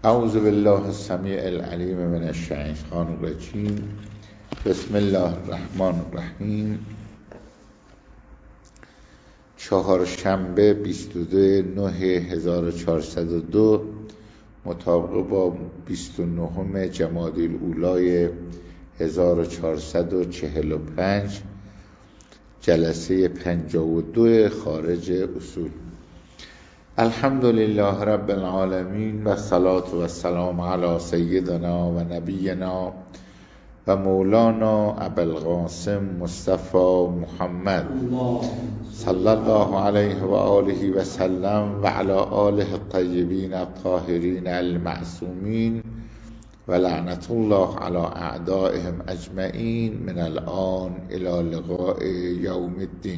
اعوذ بالله السمیع العلیم من الشیطان الرجیم. بسم الله الرحمن الرحیم. چهارشنبه 22/9/1402 مطابق با 29 جمادی الاولی 1445 جلسه 52 خارج اصول. الحمدلله رب العالمین و الصلاة و السلام علی سیدنا و نبینا و مولانا ابوالقاسم مصطفی محمد صلی الله علیه و آله و سلم و علی آله الطیبین الطاهرین المعصومین و لعنت الله علی اعدائهم اجمعین من الآن الی لقاء یوم الدین.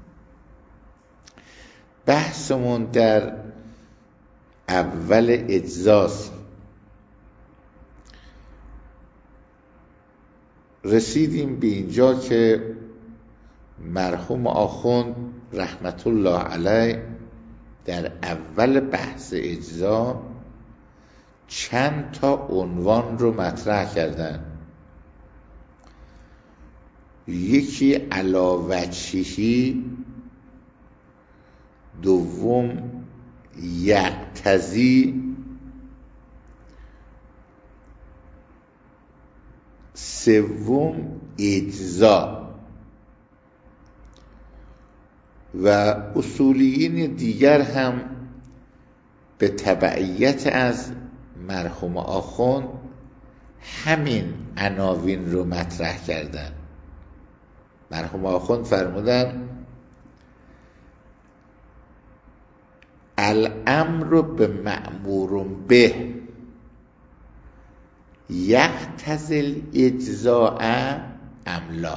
بحثمون در اول اجزاست. رسیدیم به اینجا که مرحوم آخوند رحمت الله علیه در اول بحث اجزا چند تا عنوان رو مطرح کردن. یکی علاوجهی، دوم یقتضی، سوم اجزا و اصولیین دیگر هم به تبعیت از مرحوم آخوند همین عناوین رو مطرح کردن. مرحوم آخوند فرمودن الامر به مأمور به یقتضی الاجزاء ام لا.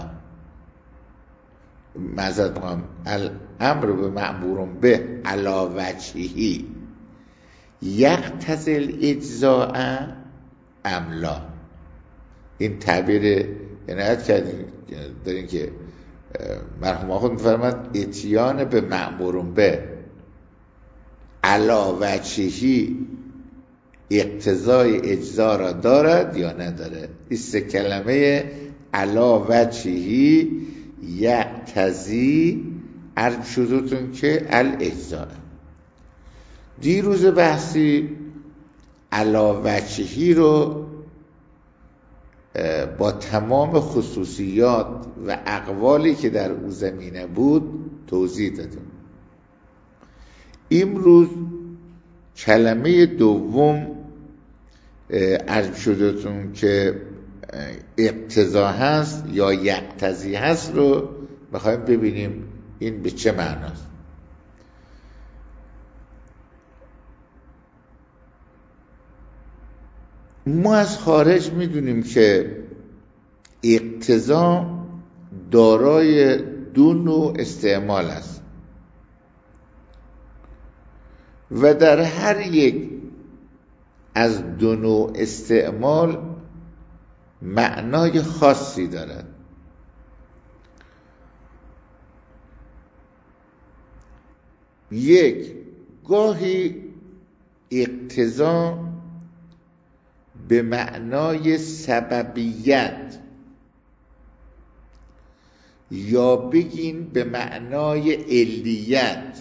معذرت میخوام، الامر به مأمور به علی وجهه یقتضی الاجزاء ام لا. این تعبیر عنایت کردیم دارین که مرحوم آخوند میفرماد اتیان به مأمور به علی وجهه اقتضای اجزا را دارد یا نداره. این سه کلمه علی وجهه یقتضی عرض شدتون که الاجزا. دیروز بحثی علی وجهه رو با تمام خصوصیات و اقوالی که در او زمینه بود توضیح دادیم. امروز کلمه دوم عرض شدتون که اقتضا هست یا یقتضی هست رو میخوایم ببینیم این به چه معناست. ما از خارج میدونیم که اقتضا دارای دو نوع استعمال است و در هر یک از دو نوع استعمال معنای خاصی دارد. یک، گاهی اقتضا به معنای سببیت یا بگین به معنای علیت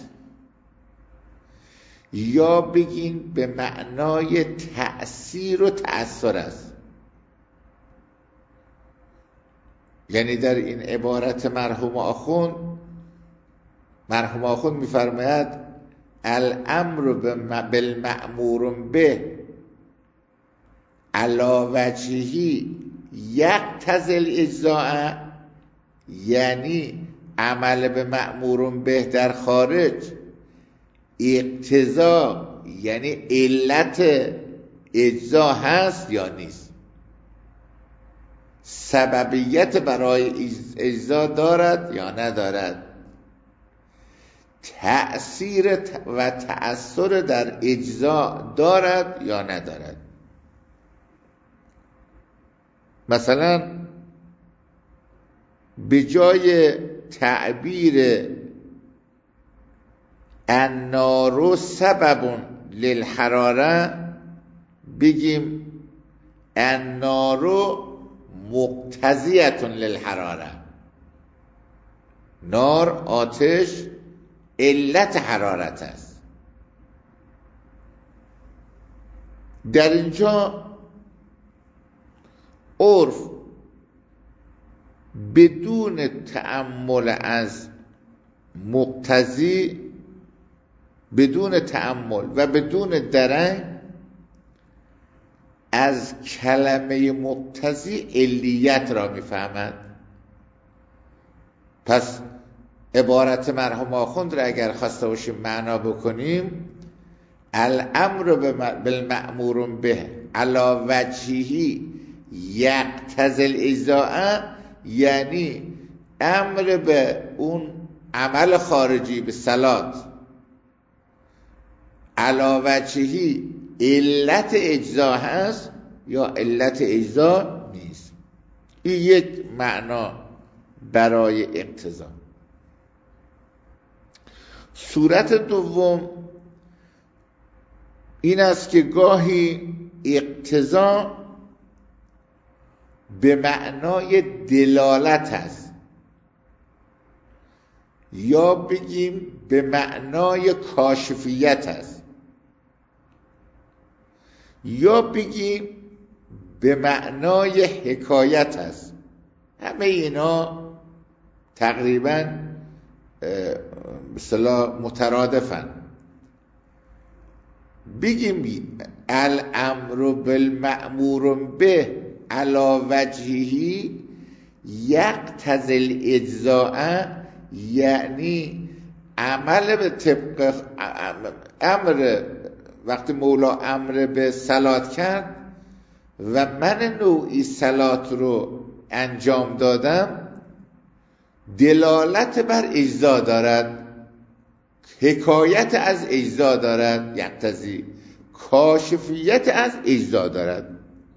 یا بگین به معنای تأثیر و تأثیر است. یعنی در این عبارت مرحوم آخوند می‌فرماید الامر بالمأمور به علی وجهه یقتضی الاجزاء، یعنی عمل به مأمور به در خارج اقتضا یعنی علت اجزا هست یا نیست، سببیت برای اجزا دارد یا ندارد، تأثیر و تأثیر در اجزا دارد یا ندارد. مثلا به جای تعبیر النار سبب للحراره بگیم النار مقتضیة للحراره، نار آتش علت حرارت است. در اینجا عرف بدون تأمل از مقتضی، بدون تأمل و بدون درنگ از کلمه مقتضی علیت را میفهمد. پس عبارت مرحوم آخوند را اگر خواسته باشیم معنا بکنیم، الامر بالمأمور به علی وجهه یقتضی الاجزاء، یعنی امر به اون عمل خارجی به صلات علی وجهه علت اجزا هست یا علت اجزا نیست. این یک معنا برای اقتضا. صورت دوم این است که گاهی اقتضا به معنای دلالت است، یا بگیم به معنای کاشفیت است، یا بگیم به معنای حکایت است. همه اینا تقریبا به اصطلاح مترادفن. بگیم الامر بالمأمور به علی وجهه یقتضی الاجزاء، یعنی عمل به طبق امر. وقتی مولا امر به صلات کرد و من نوعی صلات رو انجام دادم، دلالت بر اجزا دارد، حکایت از اجزا دارد، یقتضی کاشفیت از اجزا دارد.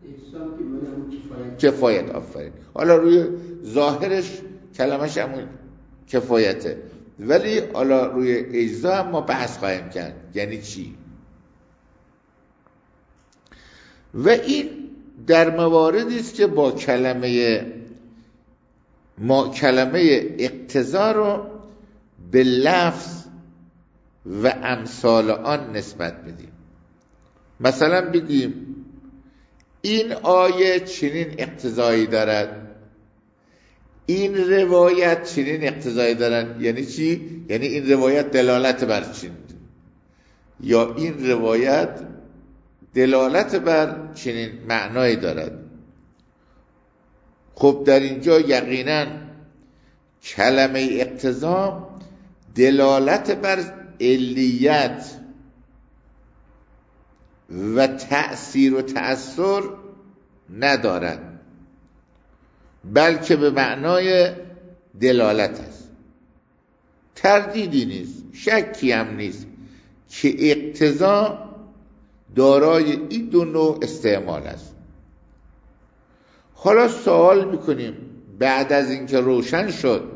کفایت. آفرین. حالا روی ظاهرش کلمش همون کفایته، ولی حالا روی اجزا هم ما بحث خواهیم کرد یعنی چی. و این در مواردی است که با کلمه اقتضا رو به لفظ و امثال آن نسبت میدیم. مثلا بگیم این آیه چنین اقتضایی دارد، این روایت چنین اقتضایی دارد. یعنی چی؟ یعنی این روایت دلالت بر چنین، یا این روایت دلالت بر چنین معنایی دارد. خب در اینجا یقینا کلمه اقتضا دلالت بر علیت و تأثیر و تأثر ندارد، بلکه به معنای دلالت است. تردیدی نیست، شکی هم نیست که اقتضا دارای این دو نوع استعمال است. حالا سوال میکنیم بعد از اینکه روشن شد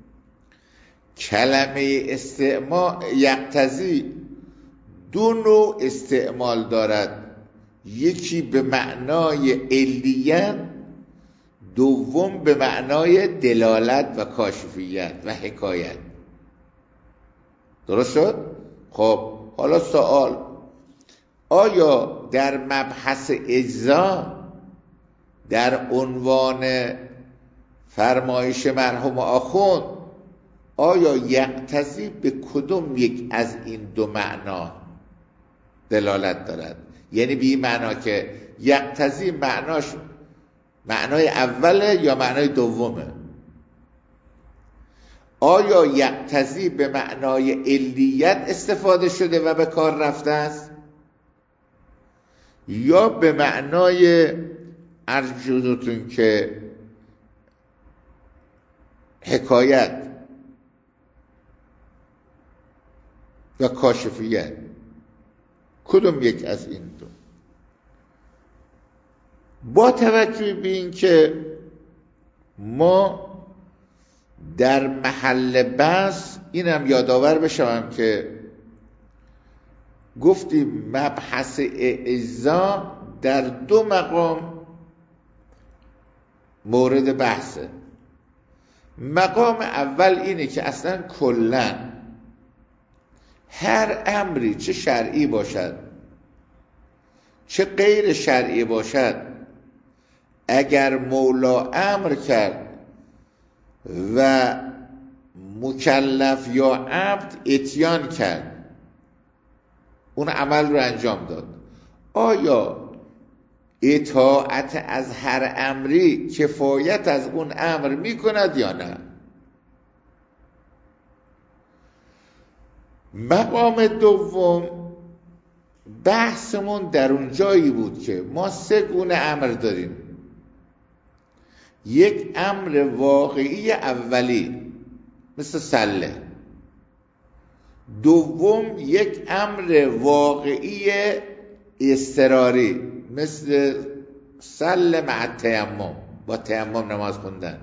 کلمه استعمال یقتضی دو نوع استعمال دارد، یکی به معنای علیت، دوم به معنای دلالت و کاشفیت و حکایت. درست شد؟ خب حالا سوال، آیا در مبحث اجزا در عنوان فرمایش مرحوم آخوند آیا یقتضی به کدوم یک از این دو معنا دلالت دارد؟ یعنی به این معنا که یقتضی معنای اوله یا معنای دومه؟ آیا یقتضی به معنای علیت استفاده شده و به کار رفته است، یا به معنای عرضتون که حکایت و کاشفیت؟ کدوم یک از این دو؟ با توجه به این که ما در محل بحث، اینم یادآور بشم که گفتیم مبحث اجزا در 2 مقام مورد بحثه. مقام اول اینه که اصلا کلاً هر امری چه شرعی باشد چه غیر شرعی باشد، اگر مولا امر کرد و مکلف یا عبد اتیان کرد، اون عمل رو انجام داد، آیا اطاعت از هر امری کفایت از اون امر میکند یا نه؟ مقام دوم بحثمون در اون جایی بود که ما 3 گونه امر داریم. یک امر واقعی اولی مثل سله، دوم یک امر واقعی اضطراری مثل سله مع تیمم، با تیمم نماز خوندن،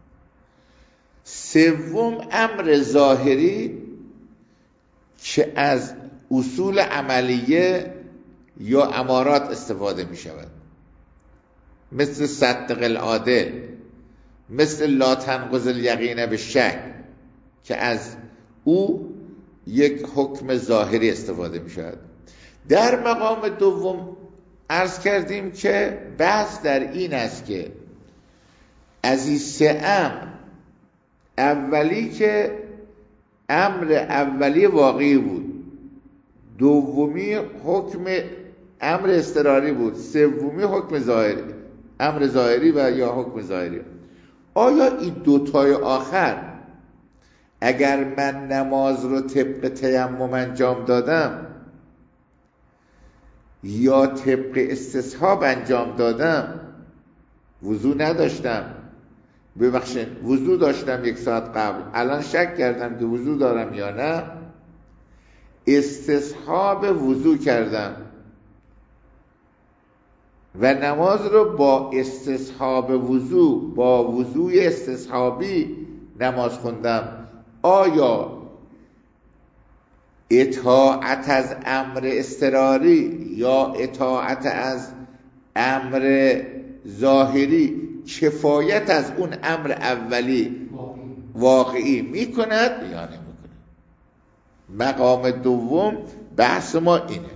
سوم امر ظاهری که از اصول عملیه یا امارات استفاده می شود، مثل صدق العادل، مثل لا تنقض الیقین بالشک که از او یک حکم ظاهری استفاده می شود. در مقام دوم عرض کردیم که بحث در این است که از این 3 امر، اولی که امر اولی واقعی بود، دومی حکم امر اضطراری بود، سومی حکم ظاهری، امر ظاهری و یا حکم ظاهری. آیا این 2 تای آخر اگر من نماز رو طبق تیمم انجام دادم یا طبق استصحاب انجام دادم، وضو نداشتم، ببخشید وضو داشتم 1 ساعت قبل، الان شک کردم که وضو دارم یا نه، استصحاب وضو کردم و نماز رو با استصحاب وضو، با وضوی استصحابی نماز خوندم، آیا اطاعت از امر اضطراری یا اطاعت از امر ظاهری کفایت از اون امر اولی واقعی میکند یا نمیکند؟ مقام دوم بحث ما اینه.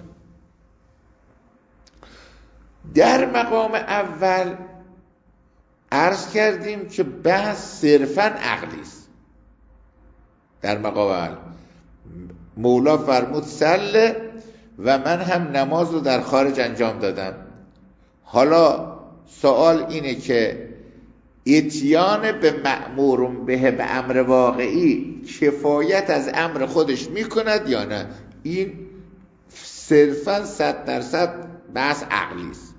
در مقام اول عرض کردیم که بحث صرفاً عقلی است. در مقام اول مولا فرمود سله و من هم نماز رو در خارج انجام دادم. حالا سوال اینه که اتیان به مأمور به امر واقعی کفایت از امر خودش میکند یا نه؟ این صرفاً 100% بحث عقلی است.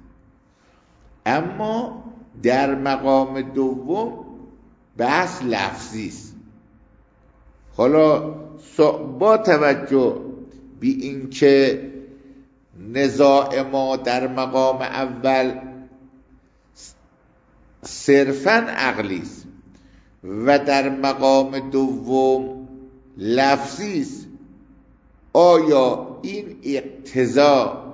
اما در مقام دوم بحث لفظی است. حالا با توجه به اینکه نزاع ما در مقام اول صرفاً عقلی است و در مقام دوم لفظی است، آیا این اقتضا،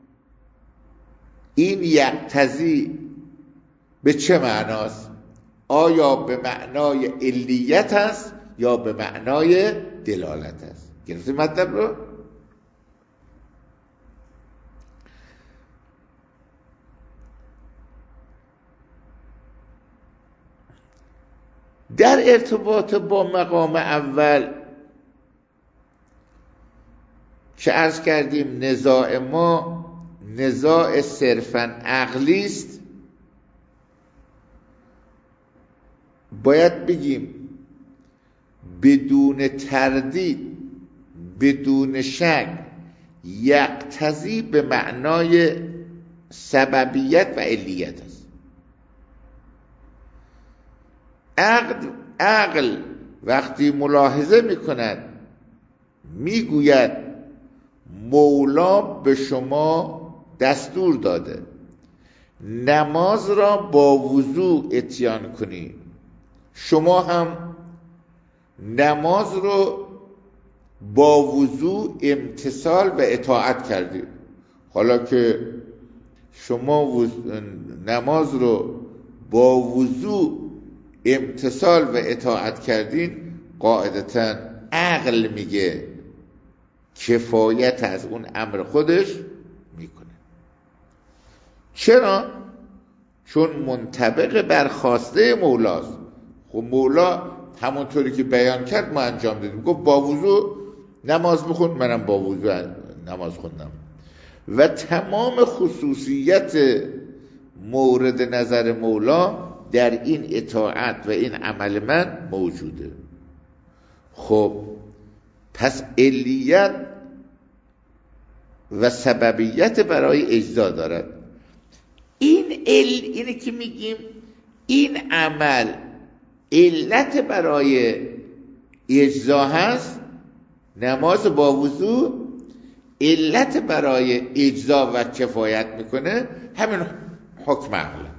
این یقتضی به چه معناست؟ آیا به معنای علیت است یا به معنای دلالت است؟ گرفتی مطلب رو؟ در ارتباط با مقام اول که عرض کردیم نزاع ما نزاع صرفاً عقلی است، باید بگیم بدون تردید، بدون شک، یقتضی به معنای سببیت و علیت است. عقل وقتی ملاحظه میکند میگوید مولا به شما دستور داده نماز را با وضو اتیان کنی، شما هم نماز رو با وضو امتثال و اطاعت کردید. حالا که شما نماز رو با وضو امتثال و اطاعت کردین، قاعدتاً عقل میگه کفایت از اون امر خودش میکنه. چرا؟ چون منطبق بر خواسته مولاست. خب مولا همونطوری که بیان کرد ما انجام دادیم، گفت با وضو نماز بخون، منم با وضو نماز خوندم و تمام خصوصیت مورد نظر مولا در این اطاعت و این عمل من موجوده. خب پس علیت و سببیت برای اجزا دارد. اینه که میگیم این عمل علت برای اجزا هست، نماز با وضو علت برای اجزا و کفایت میکنه، همین حکم عقل.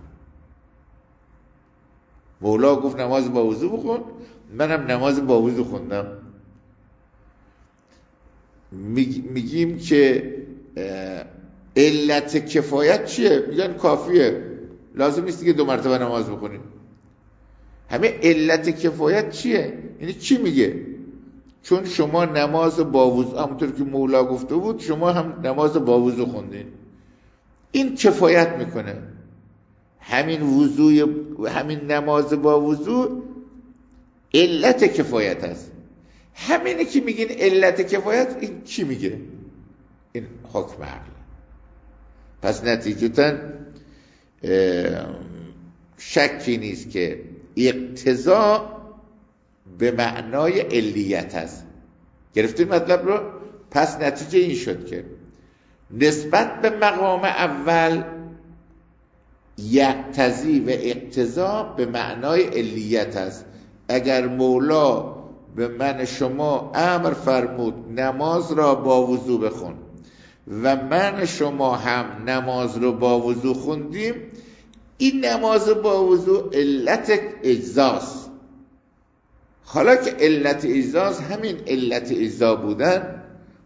مولا گفت نماز با وضو بخون، منم نماز با وضو خوندم. میگیم که علت کفایت چیه؟ میگن کافیه، لازم نیست که 2 مرتبه نماز بخونیم. همه علت کفایت چیه؟ یعنی چی میگه؟ چون شما نماز با وضو، همونطور که مولا گفته بود، شما هم نماز با وضو خوندین، این کفایت میکنه. همین نماز با وضو علت کفایت هست. همینه که میگین علت کفایت، این چی میگه؟ این حکم عقل. پس نتیجتاً شکی نیست که اقتضا به معنای علیت هست. گرفتید مطلب رو؟ پس نتیجه این شد که نسبت به مقام اول یقتضی و اقتضا به معنای علیت هست. اگر مولا به من شما امر فرمود نماز را با وضو بخون و من شما هم نماز رو با وضو خوندیم، این نماز با وضو علت اجزاست. حالا که علت اجزاست، همین علت اجزا بودن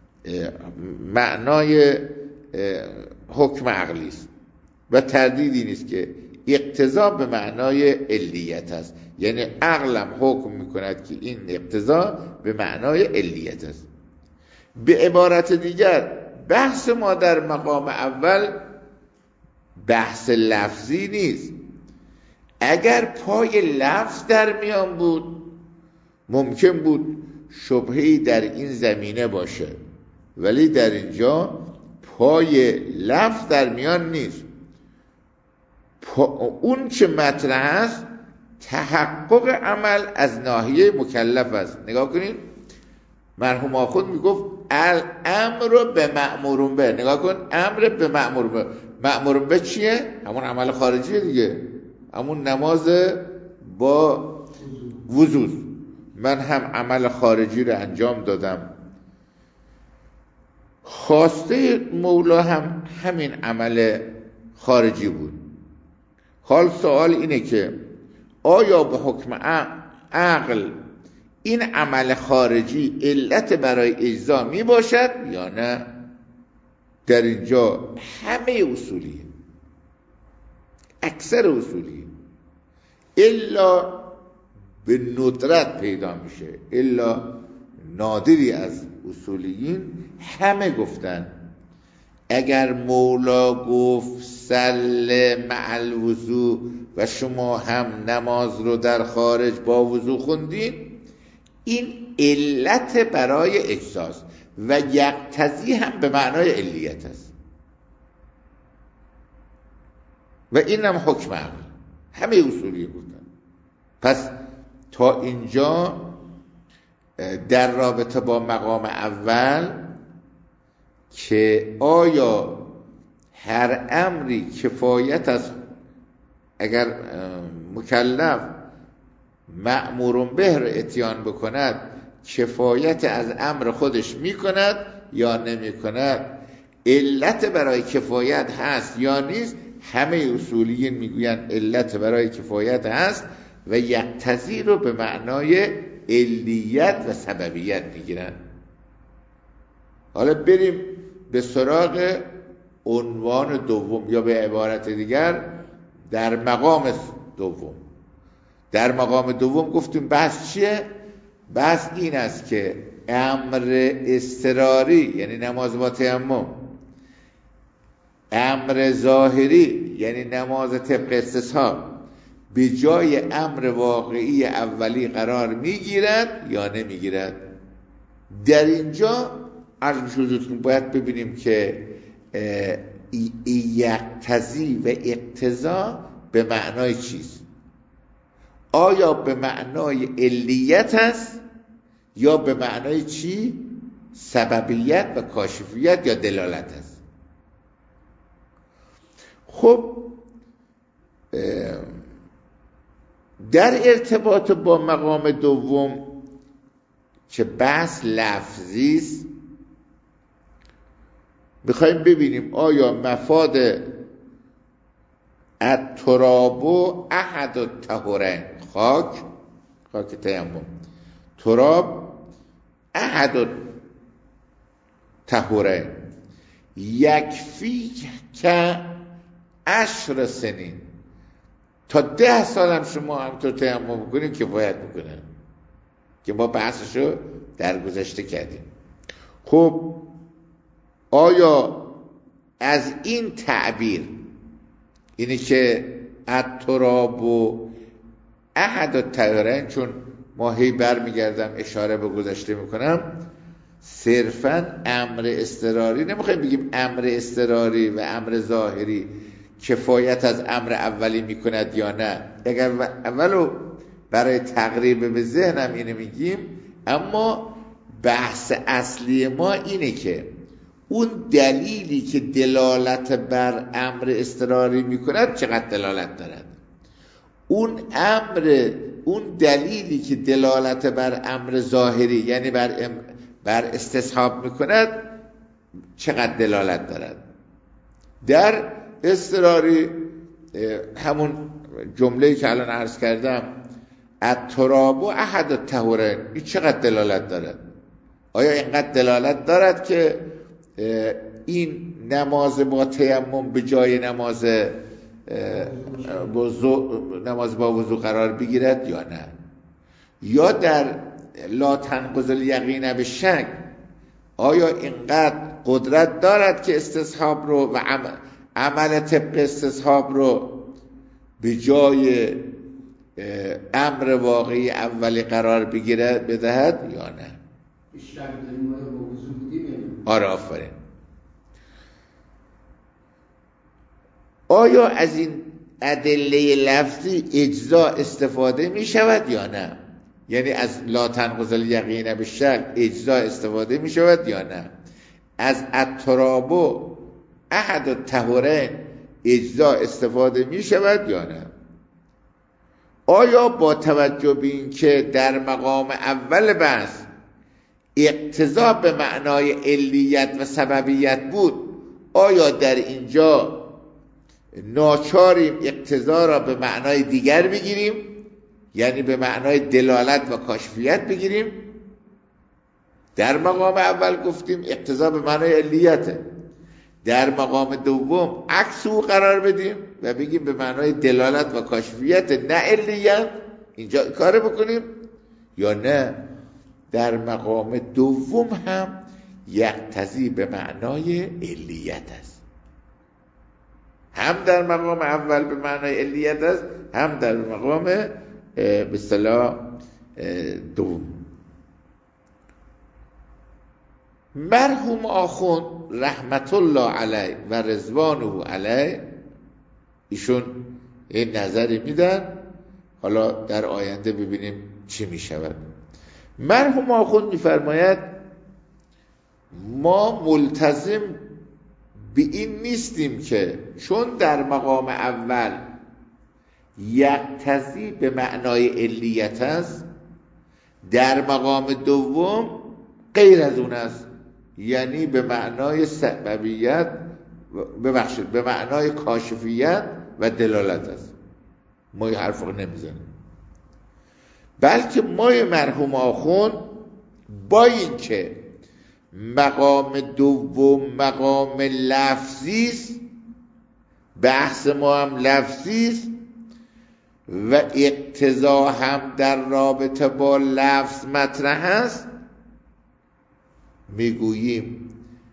معنای حکم عقلی است و تردیدی نیست که اقتضا به معنای علیت است. یعنی عقلم حکم میکند که این اقتضا به معنای علیت است. به عبارت دیگر بحث ما در مقام اول بحث لفظی نیست. اگر پای لفظ در میان بود ممکن بود شبهه‌ای در این زمینه باشه، ولی در اینجا پای لفظ در میان نیست. اون چه مطرح است تحقق عمل از ناحیه مکلف است. نگاه کنید، مرحوم آخوند میگفت الامر به مأمور به. نگاه کن، امر به مأمور به. مأمور به چیه؟ همون عمل خارجی دیگه، همون نماز با وضو. من هم عمل خارجی رو انجام دادم، خواسته مولا هم همین عمل خارجی بود. حال سوال اینه که آیا به حکم عقل این عمل خارجی علت برای اجزا می باشد یا نه؟ در اینجا همه اصولیه، اکثر اصولیه، الا به ندرت پیدا میشه، الا نادری از اصولیین همه گفتن اگر مولا گفت صل مع الوضو و شما هم نماز رو در خارج با وضو خوندین، این علت برای اجزاست و یقتضی هم به معنای علیت است و این هم حکم عقل. همه اصولی بودن. پس تا اینجا در رابطه با مقام اول که آیا هر امری کفایت از، اگر مکلف مأمور به را اتیان بکند کفایت از امر خودش میکند یا نمیکند، علت برای کفایت هست یا نیست، همه اصولیین میگویند علت برای کفایت هست و یقتضی رو به معنای علیت و سببیت میگیرن. حالا بریم به سراغ عنوان دوم، یا به عبارت دیگر در مقام دوم. در مقام دوم گفتیم بحث چیه؟ بحث این است که امر اضطراری یعنی نماز با تیمم، امر ظاهری یعنی نماز طبق استصحاب به جای امر واقعی اولی قرار میگیرد یا نمیگیرد. در اینجا عرض می‌شود باید ببینیم که یقتضی و اقتضا به معنای چیست؟ آیا به معنای علیت است یا به معنای چی؟ سببیت و کاشفیت یا دلالت است. خب در ارتباط با مقام دوم که بحث لفظی است، میخوایم ببینیم آیا مفاد التراب احد الطهورین، خاک تیمم، تراب احد الطهورین یکفی که 10 سنین، تا 10 سال هم شما همطور تیمم بکنید کفایت میکنه، که ما بحثشو در گذشته کردیم. خب آیا از این تعبیر، اینی که التراب و احد الطهورین، چون ما هی برمیگردم اشاره به گذشته میکنم، صرفاً امر اضطراری نمیخوایم بگیم امر اضطراری و امر ظاهری کفایت از امر اولی میکند یا نه. اگر اولو برای تقریب به ذهنم اینو میگیم، اما بحث اصلی ما اینه که اون دلیلی که دلالت بر امر اضطراری میکند چقدر دلالت دارد، اون دلیلی که دلالت بر امر ظاهری یعنی بر استصحاب میکند چقدر دلالت دارد. در اضطراری همون جمله‌ای که الان عرض کردم، التراب احد الطهورین، این چقدر دلالت دارد؟ آیا اینقدر دلالت دارد که این نماز با تیمم به جای نماز با وضو قرار بگیرد یا نه؟ یا در لا تنقض الیقین بالشک، آیا اینقدر قدرت دارد که استصحاب رو و عمل طبق استصحاب رو به جای امر واقعی اولی قرار بدهد یا نه؟ آره، آفرین. آیا از این ادله لفظی اجزا استفاده می شود یا نه؟ یعنی از لا تنقض الیقین بالشک اجزا استفاده می شود یا نه؟ از التراب احد الطهورین اجزا استفاده می شود یا نه؟ آیا با توجه به این که در مقام اول بحث اقتضا به معنای علیت و سببیت بود، آیا در اینجا ناچاریم اقتضا را به معنای دیگر بگیریم، یعنی به معنای دلالت و کاشفیت بگیریم؟ در مقام اول گفتیم اقتضا به معنای علیته، در مقام دوم عکس او قرار بدیم و بگیم به معنای دلالت و کاشفیت نه علیت، اینجا کار بکنیم، یا نه در مقام دوم هم یقتضی به معنای علیت است، هم در مقام اول به معنای علیت است، هم در مقام به اصطلاح دوم. مرحوم آخوند رحمت الله علیه و رضوانه علیه، ایشون این نظری میدن، حالا در آینده ببینیم چی میشود. مرحوم آخوند میفرماید ما ملتزم به این نیستیم که چون در مقام اول یقتضی به معنای علیت است، در مقام دوم غیر از اون است، یعنی به معنای سببیت، به معنای کاشفیت و دلالت است. ما این حرف رو نمیزنیم، بلکه ما مرحوم آخوند با این که مقام دوم مقام لفظی است، بحث ما هم لفظی است و اقتضا هم در رابطه با لفظ مطرح است. میگوییم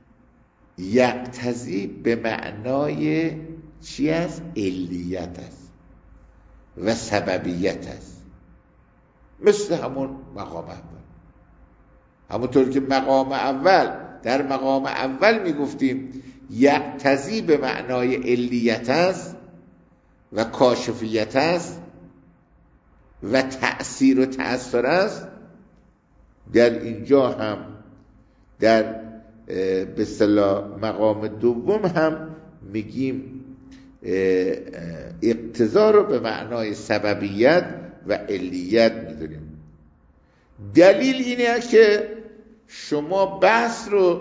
یقتضی به معنای چی است؟ علیت است و سببیت است، مثل همون مقام اول. همونطور که در مقام اول میگفتیم یقتضی به معنای علیت است و کاشفیت است و تأثیر و تأثیر است، در اینجا هم در به اصطلاح مقام دوم هم میگیم اقتضا رو به معنای سببیت و علیت میدونیم. دلیل اینه که شما بحث رو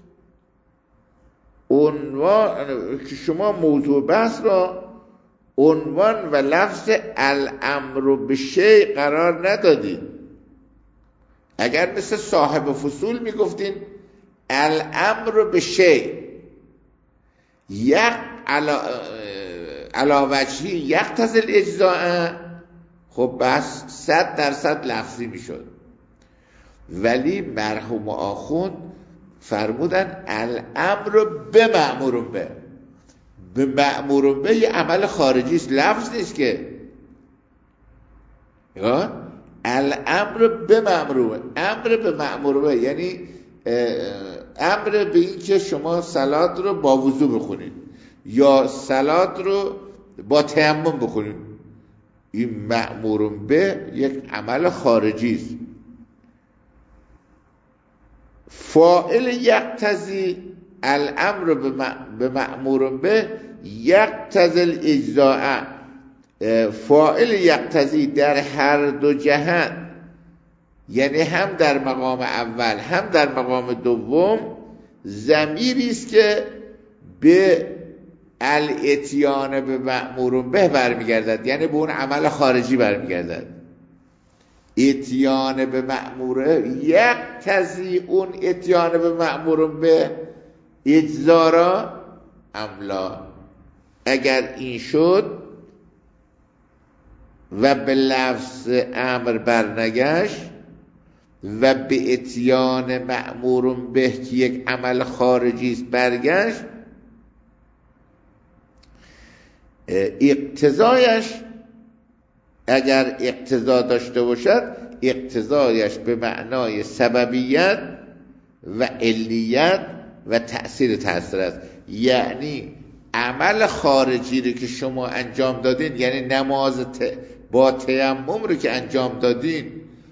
موضوع بحث را عنوان و لفظ الامر به شیء قرار ندادید. اگر مثل صاحب فصول میگفتین الامر به شیء علی وجهی یقتضی الاجزاء، خب بس 100% لفظی میشد. ولی مرحوم آخوند فرمودن الامر به مأمور به مأمور به یه عمل خارجی است، لفظ نیست که. الامر به مأمور، امر به مأمور به یعنی امر به این که شما صلات رو با وضو بخونید یا صلات رو با تیمم بخونید. این مأمور به یک عمل خارجی است. فاعل یقتضی الامر به مأمور به یقتضی الاجزاء، فاعل یقتضی در هر دو جهت، یعنی هم در مقام اول هم در مقام دوم، ضمیری است که به الاتیان به مأمور به برمیگردد، یعنی به اون عمل خارجی برمیگردد. اتیان به مأمور یقتضی، اون اتیان به مأمور به اجزا را املا. اگر این شد و به لفظ امر برنگشت و به اتیان مأمور به که یک عمل خارجی است برگشت، اقتضایش اگر اقتضا داشته باشد اقتضایش به معنای سببیت و علیت و تأثیر است. یعنی عمل خارجی رو که شما انجام دادین، یعنی نماز با تیمم رو که انجام دادین،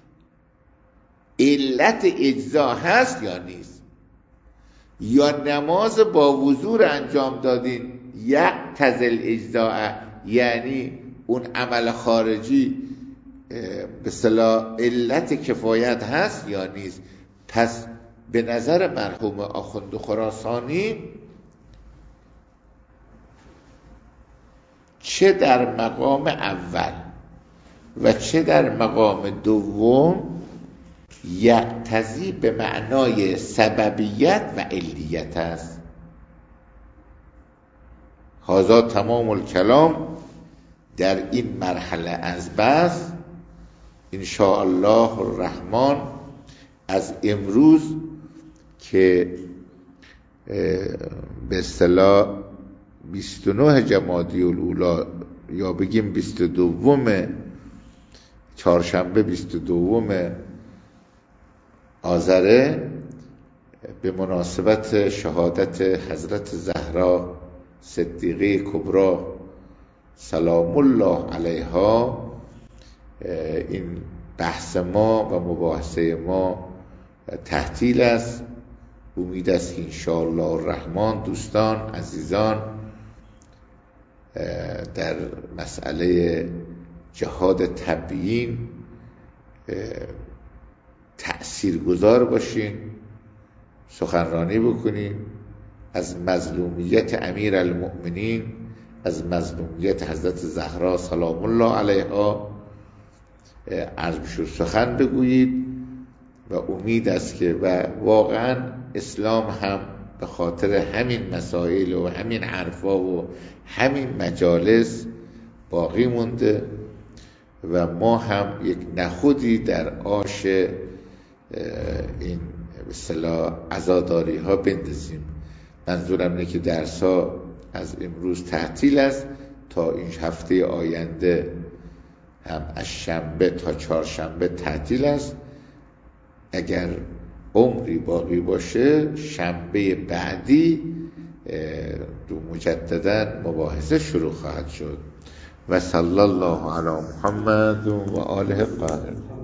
علت اجزا هست یا نیست؟ یا نماز با وضو رو انجام دادین یقتضی الاجزاء، یعنی اون عمل خارجی به اصطلاح علت کفایت هست یا نیست؟ پس به نظر مرحوم آخوند خراسانی چه در مقام اول و چه در مقام دوم یقتضی به معنای سببیت و علیت است. هذا تمام الکلام در این مرحله از بحث. ان شاء الله الرحمن از امروز که به اصطلاح 29 جمادی الاولی یا بگیم 22 چهارشنبه 22 آذره، به مناسبت شهادت حضرت زهرا صدیقه کبری سلام الله علیها، این بحث ما و مباحثه ما تحتیل است. امید است که انشاءالله الرحمن دوستان عزیزان در مسئله جهاد تبیین تأثیرگذار باشین، سخنرانی بکنین از مظلومیت امیر المؤمنین، از مظلومیت حضرت زهرا سلام الله علیها عرض بشور سخن بگویید و امید است که و واقعا اسلام هم به خاطر همین مسائل و همین حرفا و همین مجالس باقی مونده و ما هم یک نخودی در آش این به اصطلاح عزاداری ها بندازیم. منظورم اینه که درس ها از امروز تعطیل است تا این هفته آینده هم از شنبه تا چهارشنبه تعطیل است. اگر عمری باقی باشه شنبه بعدی مجددا مباحثه شروع خواهد شد. و صلی الله علی محمد و آله الطاهرین.